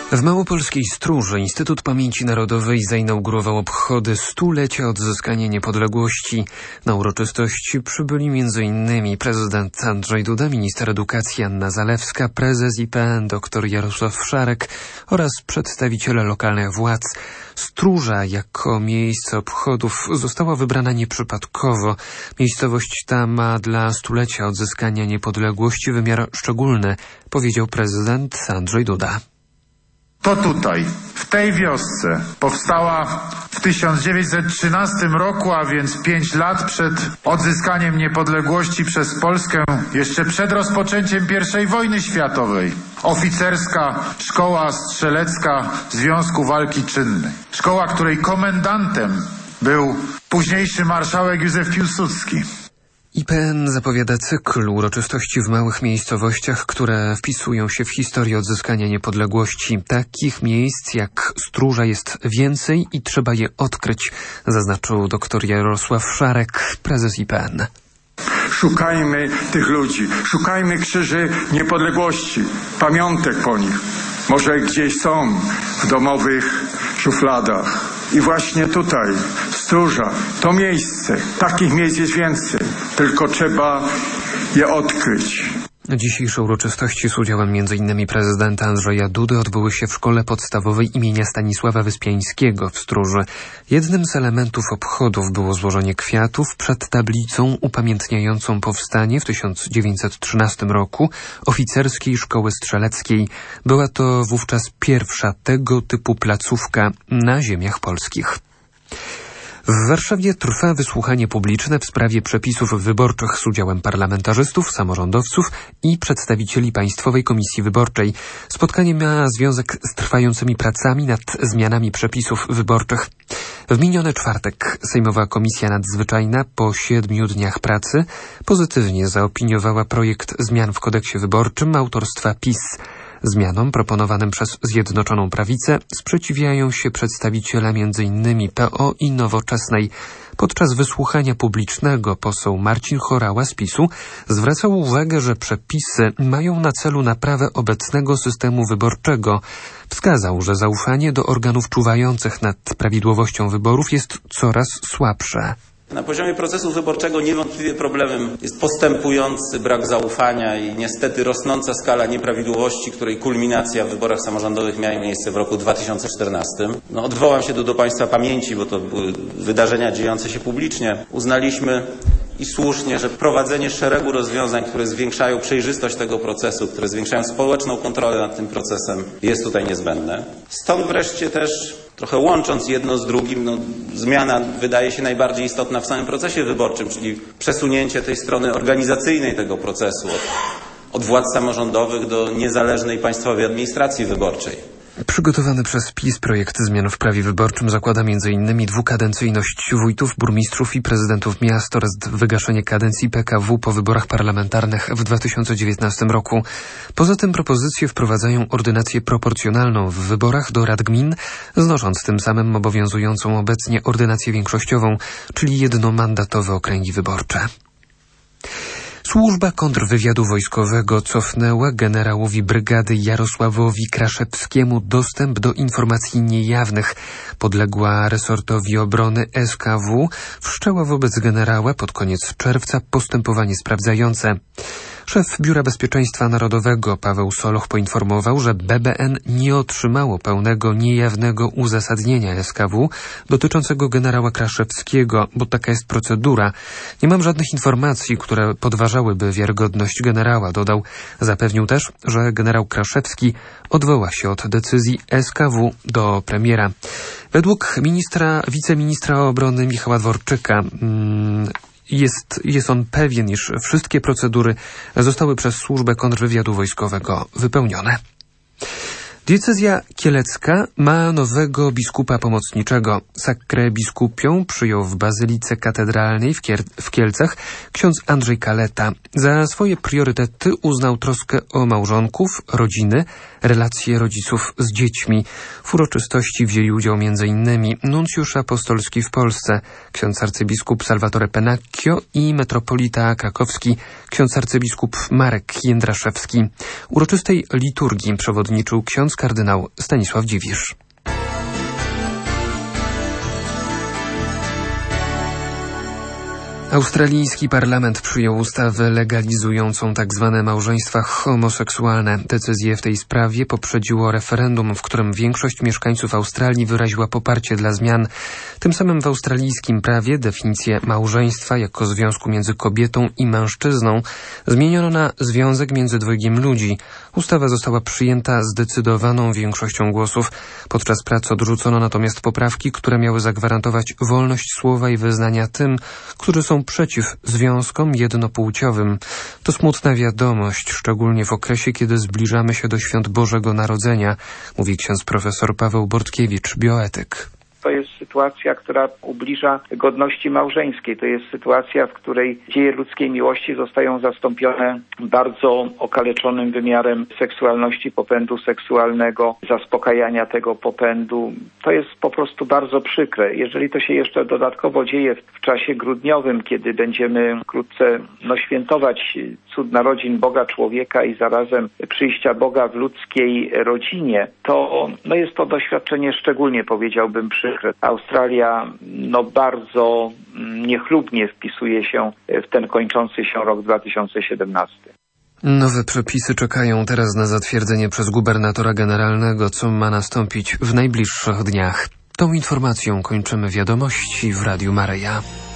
W małopolskiej Stróży Instytut Pamięci Narodowej zainaugurował obchody 100-lecia odzyskania niepodległości. Na uroczystości przybyli m.in. prezydent Andrzej Duda, minister edukacji Anna Zalewska, prezes IPN dr Jarosław Szarek oraz przedstawiciele lokalnych władz. Stróża jako miejsce obchodów została wybrana nieprzypadkowo. Miejscowość ta ma dla 100-lecia odzyskania niepodległości wymiar szczególny, powiedział prezydent Andrzej Duda. To tutaj, w tej wiosce, powstała w 1913 roku, a więc 5 lat przed odzyskaniem niepodległości przez Polskę, jeszcze przed rozpoczęciem I wojny światowej, oficerska szkoła strzelecka Związku Walki Czynnej. Szkoła, której komendantem był późniejszy marszałek Józef Piłsudski. IPN zapowiada cykl uroczystości w małych miejscowościach, które wpisują się w historię odzyskania niepodległości. Takich miejsc jak Stróża jest więcej i trzeba je odkryć, zaznaczył dr Jarosław Szarek, prezes IPN. Szukajmy tych ludzi, szukajmy krzyży niepodległości, pamiątek po nich. Może gdzieś są w domowych szufladach. I właśnie tutaj, Stróża, to miejsce, takich miejsc jest więcej, tylko trzeba je odkryć. Dzisiejsze uroczystości z udziałem m.in. prezydenta Andrzeja Dudy odbyły się w szkole podstawowej imienia Stanisława Wyspiańskiego w Stróży. Jednym z elementów obchodów było złożenie kwiatów przed tablicą upamiętniającą powstanie w 1913 roku oficerskiej szkoły strzeleckiej. Była to wówczas pierwsza tego typu placówka na ziemiach polskich. W Warszawie trwa wysłuchanie publiczne w sprawie przepisów wyborczych z udziałem parlamentarzystów, samorządowców i przedstawicieli Państwowej Komisji Wyborczej. Spotkanie ma związek z trwającymi pracami nad zmianami przepisów wyborczych. W miniony czwartek Sejmowa Komisja Nadzwyczajna po 7 dniach pracy pozytywnie zaopiniowała projekt zmian w kodeksie wyborczym autorstwa PiS. Zmianom proponowanym przez Zjednoczoną Prawicę sprzeciwiają się przedstawiciele m.in. PO i Nowoczesnej. Podczas wysłuchania publicznego poseł Marcin Horała z PiS-u zwracał uwagę, że przepisy mają na celu naprawę obecnego systemu wyborczego. Wskazał, że zaufanie do organów czuwających nad prawidłowością wyborów jest coraz słabsze. Na poziomie procesu wyborczego niewątpliwie problemem jest postępujący brak zaufania i niestety rosnąca skala nieprawidłowości, której kulminacja w wyborach samorządowych miała miejsce w roku 2014. Odwołam się do Państwa pamięci, bo to były wydarzenia dziejące się publicznie. Uznaliśmy i słusznie, że wprowadzenie szeregu rozwiązań, które zwiększają przejrzystość tego procesu, które zwiększają społeczną kontrolę nad tym procesem, jest tutaj niezbędne. Stąd wreszcie też, trochę łącząc jedno z drugim, zmiana wydaje się najbardziej istotna w samym procesie wyborczym, czyli przesunięcie tej strony organizacyjnej tego procesu od władz samorządowych do niezależnej państwowej administracji wyborczej. Przygotowany przez PiS projekt zmian w prawie wyborczym zakłada m.in. dwukadencyjność wójtów, burmistrzów i prezydentów miast oraz wygaszenie kadencji PKW po wyborach parlamentarnych w 2019 roku. Poza tym propozycje wprowadzają ordynację proporcjonalną w wyborach do rad gmin, znosząc tym samym obowiązującą obecnie ordynację większościową, czyli jednomandatowe okręgi wyborcze. Służba kontrwywiadu wojskowego cofnęła generałowi brygady Jarosławowi Kraszewskiemu dostęp do informacji niejawnych. Podległa resortowi obrony SKW wszczęła wobec generała pod koniec czerwca postępowanie sprawdzające. Szef Biura Bezpieczeństwa Narodowego Paweł Soloch poinformował, że BBN nie otrzymało pełnego, niejawnego uzasadnienia SKW dotyczącego generała Kraszewskiego, bo taka jest procedura. Nie mam żadnych informacji, które podważałyby wiarygodność generała, dodał. Zapewnił też, że generał Kraszewski odwoła się od decyzji SKW do premiera. Według wiceministra obrony Michała Dworczyka jest on pewien, iż wszystkie procedury zostały przez służbę kontrwywiadu wojskowego wypełnione. Diecezja kielecka ma nowego biskupa pomocniczego. Sakrę biskupią przyjął w Bazylice Katedralnej w Kielcach ksiądz Andrzej Kaleta. Za swoje priorytety uznał troskę o małżonków, rodziny, relacje rodziców z dziećmi. W uroczystości wzięli udział m.in. nuncjusz apostolski w Polsce, ksiądz arcybiskup Salvatore Pennacchio i metropolita krakowski, ksiądz arcybiskup Marek Jędraszewski. Uroczystej liturgii przewodniczył ksiądz kardynał Stanisław Dziwisz. Australijski parlament przyjął ustawę legalizującą tzw. małżeństwa homoseksualne. Decyzję w tej sprawie poprzedziło referendum, w którym większość mieszkańców Australii wyraziła poparcie dla zmian. Tym samym w australijskim prawie definicję małżeństwa jako związku między kobietą i mężczyzną zmieniono na związek między dwojgiem ludzi. Ustawa została przyjęta zdecydowaną większością głosów. Podczas prac odrzucono natomiast poprawki, które miały zagwarantować wolność słowa i wyznania tym, którzy są przeciw związkom jednopłciowym. To smutna wiadomość, szczególnie w okresie, kiedy zbliżamy się do świąt Bożego Narodzenia, mówi ksiądz profesor Paweł Bortkiewicz, bioetyk. To jest sytuacja, która ubliża godności małżeńskiej. To jest sytuacja, w której dzieje ludzkiej miłości zostają zastąpione bardzo okaleczonym wymiarem seksualności, popędu seksualnego, zaspokajania tego popędu. To jest po prostu bardzo przykre. Jeżeli to się jeszcze dodatkowo dzieje w czasie grudniowym, kiedy będziemy wkrótce świętować cud narodzin Boga człowieka i zarazem przyjścia Boga w ludzkiej rodzinie, to jest to doświadczenie szczególnie, powiedziałbym, przykre. Australia bardzo niechlubnie wpisuje się w ten kończący się rok 2017. Nowe przepisy czekają teraz na zatwierdzenie przez gubernatora generalnego, co ma nastąpić w najbliższych dniach. Tą informacją kończymy wiadomości w Radiu Maryja.